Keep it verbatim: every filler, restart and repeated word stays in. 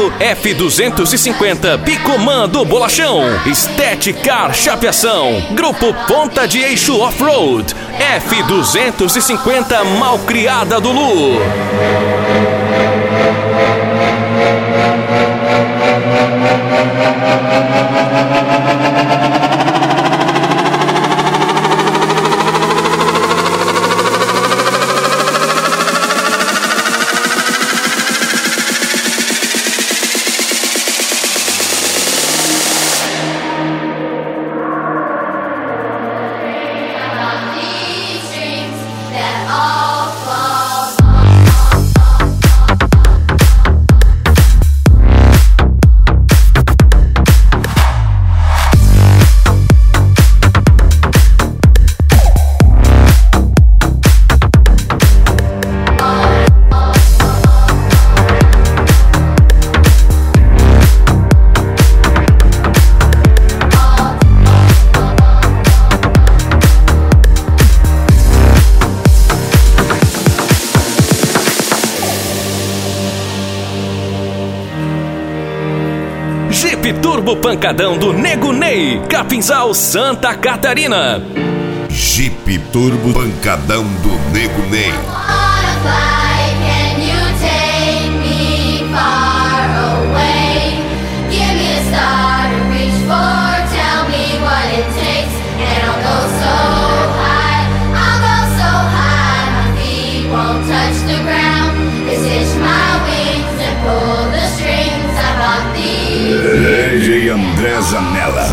Turbo F duzentos e cinquenta Picomã do Bolachão, Estética Chapeação, Grupo Ponta de Eixo Off-Road, F duzentos e cinquenta Malcriada do Lu. Jeep Turbo Pancadão do Nego Ney, Capinzal, Santa Catarina. Jeep Turbo Pancadão do Nego Ney. D J André Zanella.